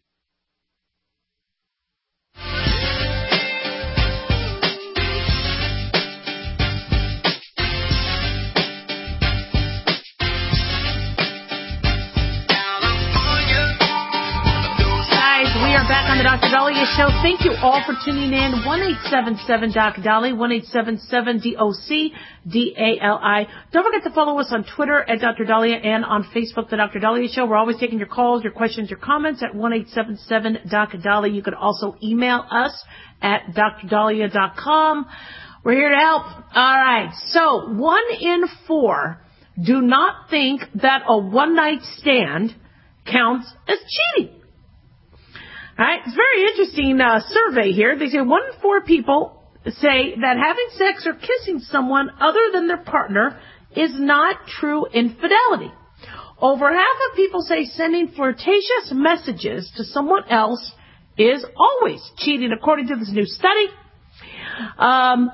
Back on the Doctor Dahlia Show. Thank you all for tuning in. one eight seven seven Doc Dolly, one eight seven seven D O C D A L I. Don't forget to follow us on Twitter at Doctor Dahlia and on Facebook, The Doctor Dahlia Show. We're always taking your calls, your questions, your comments at one eight seven seven Doc Dolly. You can also email us at dr dahlia dot com. We're here to help. All right. So one in four do not think that a one-night stand counts as cheating. All right, it's a very interesting uh, survey here. They say one in four people say that having sex or kissing someone other than their partner is not true infidelity. Over half of people say sending flirtatious messages to someone else is always cheating, according to this new study. Um,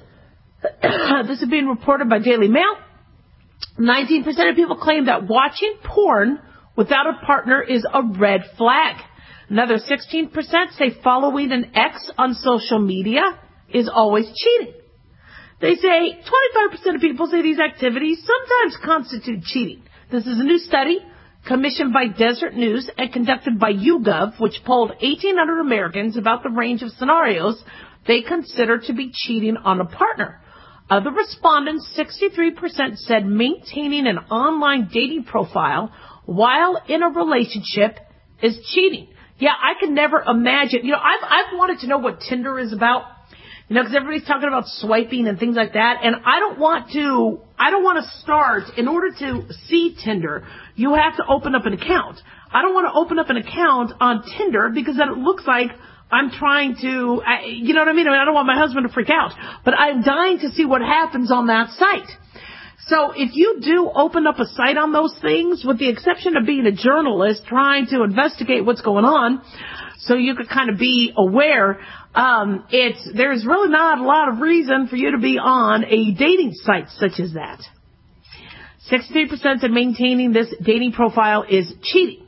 this is being reported by Daily Mail. nineteen percent of people claim that watching porn without a partner is a red flag. Another sixteen percent say following an ex on social media is always cheating. They say twenty-five percent of people say these activities sometimes constitute cheating. This is a new study commissioned by Desert News and conducted by YouGov, which polled eighteen hundred Americans about the range of scenarios they consider to be cheating on a partner. Of the respondents, sixty-three percent said maintaining an online dating profile while in a relationship is cheating. Yeah, I can never imagine. You know, I've, I've wanted to know what Tinder is about. You know, because everybody's talking about swiping and things like that. And I don't want to, I don't want to start, in order to see Tinder, you have to open up an account. I don't want to open up an account on Tinder because then it looks like I'm trying to, I, you know what I mean? I mean, I don't want my husband to freak out. But I'm dying to see what happens on that site. So if you do open up a site on those things, with the exception of being a journalist trying to investigate what's going on, so you could kind of be aware, um, it's, there's really not a lot of reason for you to be on a dating site such as that. sixty-three percent of maintaining this dating profile is cheating.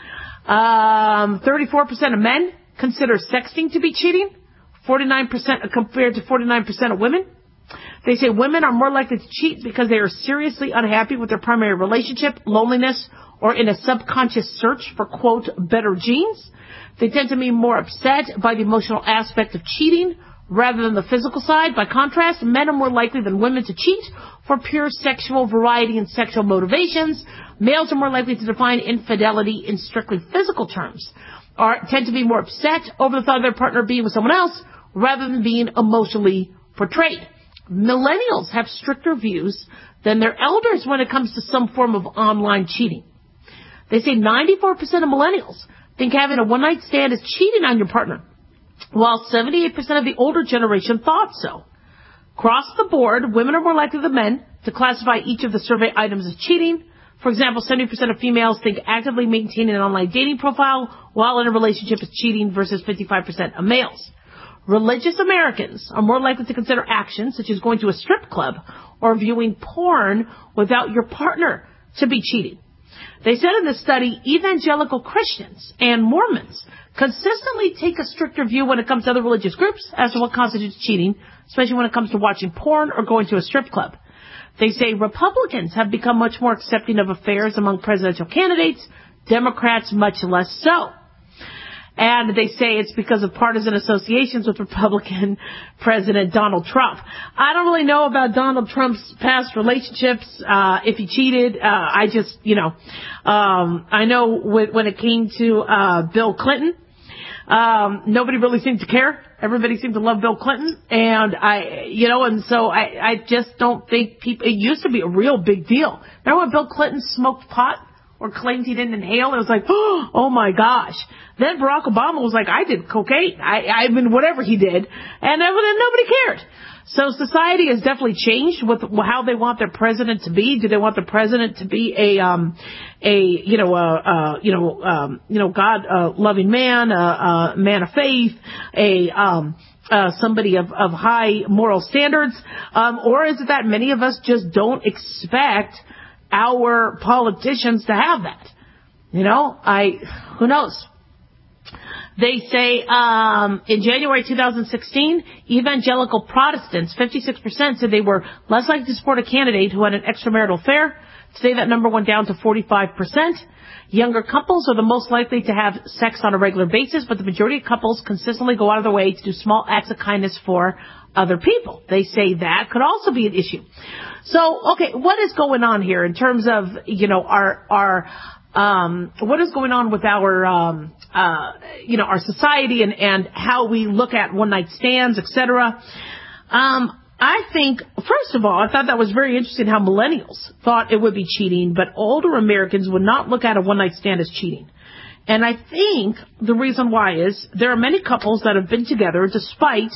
Um, thirty-four percent of men consider sexting to be cheating, forty-nine percent compared to forty-nine percent of women. They say women are more likely to cheat because they are seriously unhappy with their primary relationship, loneliness, or in a subconscious search for, quote, better genes. They tend to be more upset by the emotional aspect of cheating rather than the physical side. By contrast, men are more likely than women to cheat for pure sexual variety and sexual motivations. Males are more likely to define infidelity in strictly physical terms, or tend to be more upset over the thought of their partner being with someone else rather than being emotionally portrayed. Millennials have stricter views than their elders when it comes to some form of online cheating. They say ninety-four percent of millennials think having a one-night stand is cheating on your partner, while seventy-eight percent of the older generation thought so. Across the board, women are more likely than men to classify each of the survey items as cheating. For example, seventy percent of females think actively maintaining an online dating profile while in a relationship is cheating versus fifty-five percent of males. Religious Americans are more likely to consider actions such as going to a strip club or viewing porn without your partner to be cheating. They said in the study, evangelical Christians and Mormons consistently take a stricter view when it comes to other religious groups as to what constitutes cheating, especially when it comes to watching porn or going to a strip club. They say Republicans have become much more accepting of affairs among presidential candidates, Democrats much less so. And they say it's because of partisan associations with Republican President Donald Trump. I don't really know about Donald Trump's past relationships, uh, if he cheated. Uh, I just, you know, um, I know when, when it came to, uh, Bill Clinton, um, nobody really seemed to care. Everybody seemed to love Bill Clinton. And I, you know, and so I, I just don't think people, it used to be a real big deal. Remember when Bill Clinton smoked pot? Or claimed he didn't inhale, it was like, oh my gosh. Then Barack Obama was like, I did cocaine. I, I mean, whatever he did. And then nobody cared. So society has definitely changed with how they want their president to be. Do they want the president to be a, um, a, you know, uh, uh, you know, um, you know, God, uh, loving man, a, uh, uh, man of faith, a, um, uh, somebody of, of high moral standards? Um, or is it that many of us just don't expect our politicians to have that? You know, I, who knows? They say, um, in January two thousand sixteen, evangelical Protestants, fifty-six percent said they were less likely to support a candidate who had an extramarital affair. Today that number went down to forty-five percent. Younger couples are the most likely to have sex on a regular basis, but the majority of couples consistently go out of their way to do small acts of kindness for other people. They say that could also be an issue. So, okay, what is going on here in terms of, you know, our, our, um, what is going on with our, um, uh, you know, our society and, and how we look at one night stands, et cetera. Um, I think, first of all, I thought that was very interesting how millennials thought it would be cheating, but older Americans would not look at a one night stand as cheating. And I think the reason why is there are many couples that have been together despite,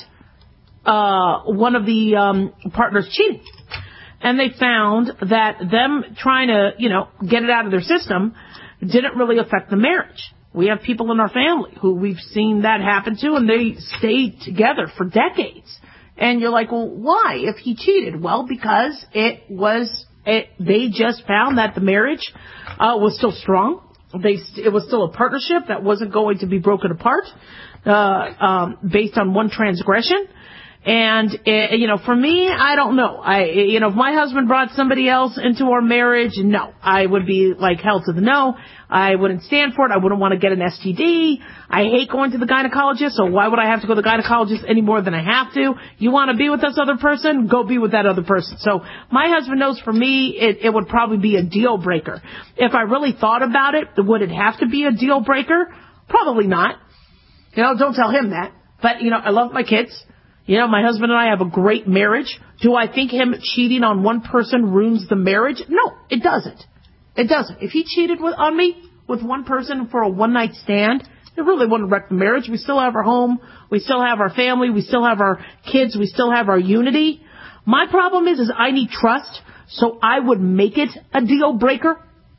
uh, one of the, um, partners cheating. And they found that them trying to, you know, get it out of their system didn't really affect the marriage. We have people in our family who we've seen that happen to, and they stayed together for decades. And you're like, well, why if he cheated? Well, because it was, it, they just found that the marriage uh, was still strong. They, it was still a partnership that wasn't going to be broken apart uh, um, based on one transgression. And, uh, you know, for me, I don't know. I, you know, if my husband brought somebody else into our marriage, no, I would be like hell to the no. I wouldn't stand for it. I wouldn't want to get an S T D. I hate going to the gynecologist, so why would I have to go to the gynecologist any more than I have to? You want to be with this other person? Go be with that other person. So my husband knows for me, it, it would probably be a deal breaker. If I really thought about it, would it have to be a deal breaker? Probably not. You know, don't tell him that. But, you know, I love my kids. You know, my husband and I have a great marriage. Do I think him cheating on one person ruins the marriage? No, it doesn't. It doesn't. If he cheated with, on me with one person for a one-night stand, it really wouldn't wreck the marriage. We still have our home. We still have our family. We still have our kids. We still have our unity. My problem is, is I need trust, so I would make it a deal breaker.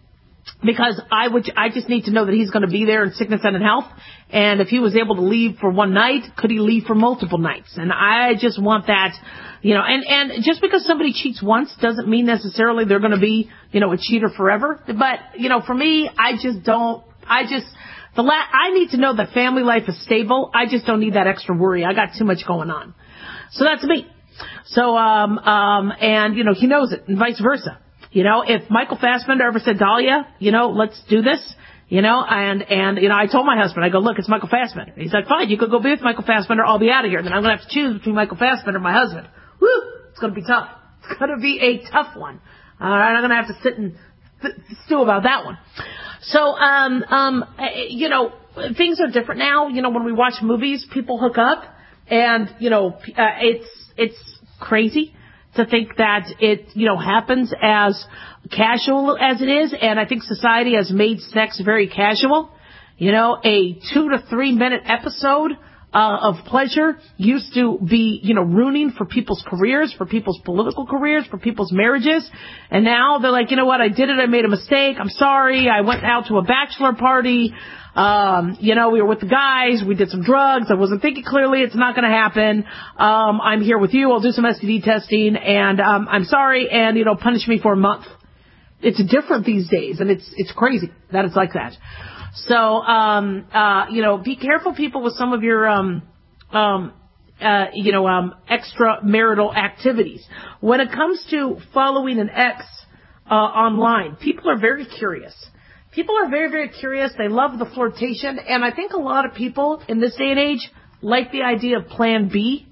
Because I would, I just need to know that he's going to be there in sickness and in health. And if he was able to leave for one night, could he leave for multiple nights? And I just want that, you know, and, and just because somebody cheats once doesn't mean necessarily they're going to be, you know, a cheater forever. But, you know, for me, I just don't, I just, the la- I need to know that family life is stable. I just don't need that extra worry. I got too much going on. So that's me. So, um, um, and, you know, he knows it and vice versa. You know, if Michael Fassbender ever said, Dahlia, you know, let's do this, you know, and, and, you know, I told my husband, I go, look, it's Michael Fassbender. He's like, fine, you could go be with Michael Fassbender, I'll be out of here. Then I'm going to have to choose between Michael Fassbender and my husband. Woo! It's going to be tough. It's going to be a tough one. All right, I'm going to have to sit and th- stew about that one. So, um, um, you know, things are different now. You know, when we watch movies, people hook up and, you know, uh, it's, it's crazy to think that it, you know, happens as casual as it is. And I think society has made sex very casual. You know, a two to three minute episode uh, of pleasure used to be, you know, ruining for people's careers, for people's political careers, for people's marriages. And now they're like, you know what, I did it, I made a mistake, I'm sorry, I went out to a bachelor party. Um, you know, we were with the guys, we did some drugs, I wasn't thinking clearly, it's not gonna happen. Um, I'm here with you, I'll do some S T D testing, and, um, I'm sorry, and, you know, punish me for a month. It's different these days, and it's, it's crazy that it's like that. So, um, uh, you know, be careful, people, with some of your, um, um, uh, you know, um, extramarital activities. When it comes to following an ex, uh, online, people are very curious. People are very, very curious. They love the flirtation. And I think a lot of people in this day and age like the idea of plan B.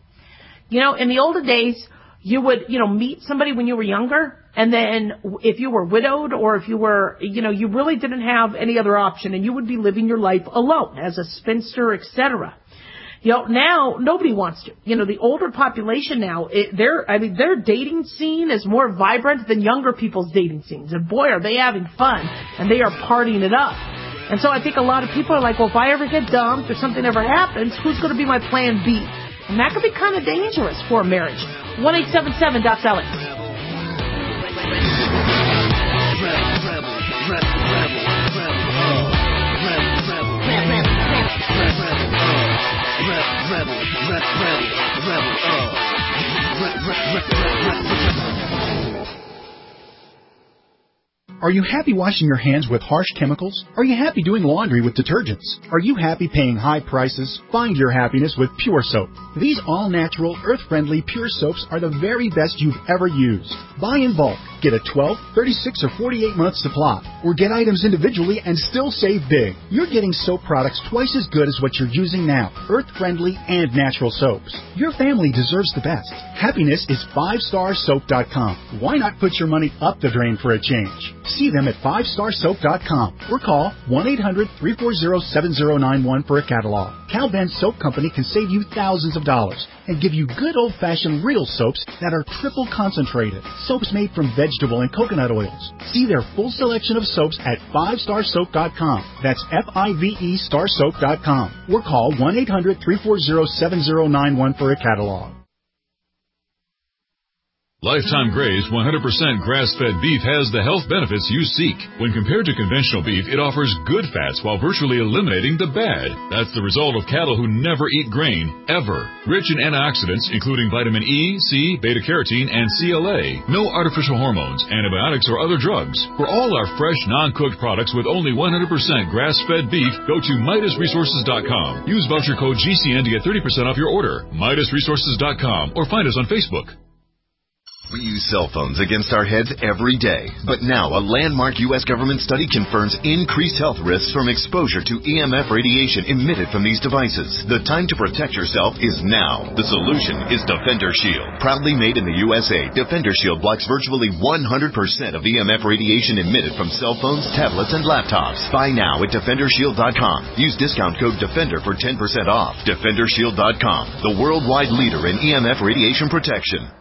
You know, in the older days, you would, you know, meet somebody when you were younger. And then if you were widowed or if you were, you know, you really didn't have any other option and you would be living your life alone as a spinster, et cetera. You know, now nobody wants to. You know, the older population now, it, their, I mean, their dating scene is more vibrant than younger people's dating scenes. And boy, are they having fun, and they are partying it up. And so I think a lot of people are like, well, if I ever get dumped or something ever happens, who's going to be my plan B? And that could be kind of dangerous for a marriage. one eight seven seven Doc Alex. Rebel, rebel, rebel, rebel, uh, rebel, rebel, rebel. Are you happy washing your hands with harsh chemicals? Are you happy doing laundry with detergents? Are you happy paying high prices? Find your happiness with Pure Soap. These all-natural, earth-friendly Pure Soaps are the very best you've ever used. Buy in bulk. Get a twelve, thirty-six, or forty-eight month supply. Or get items individually and still save big. You're getting soap products twice as good as what you're using now. Earth-friendly and natural soaps. Your family deserves the best. Happiness is five star soap dot com. Why not put your money up the drain for a change? See them at five star soap dot com or call one eight hundred, three four zero, seven zero nine one for a catalog. Cal Ben Soap Company can save you thousands of dollars and give you good old-fashioned real soaps that are triple concentrated. Soaps made from vegetable and coconut oils. See their full selection of soaps at five star soap dot com. That's F I V E star soap dot com. Or call one eight hundred, three four zero, seven zero nine one for a catalog. Lifetime Graze one hundred percent grass-fed beef has the health benefits you seek. When compared to conventional beef, it offers good fats while virtually eliminating the bad. That's the result of cattle who never eat grain, ever. Rich in antioxidants, including vitamin E, C, beta-carotene, and C L A. No artificial hormones, antibiotics, or other drugs. For all our fresh, non-cooked products with only one hundred percent grass-fed beef, go to Midas Resources dot com. Use voucher code G C N to get thirty percent off your order. Midas Resources dot com or find us on Facebook. We use cell phones against our heads every day. But now a landmark U S government study confirms increased health risks from exposure to E M F radiation emitted from these devices. The time to protect yourself is now. The solution is Defender Shield. Proudly made in the U S A, Defender Shield blocks virtually one hundred percent of E M F radiation emitted from cell phones, tablets, and laptops. Buy now at Defender Shield dot com. Use discount code DEFENDER for ten percent off. Defender Shield dot com, the worldwide leader in E M F radiation protection.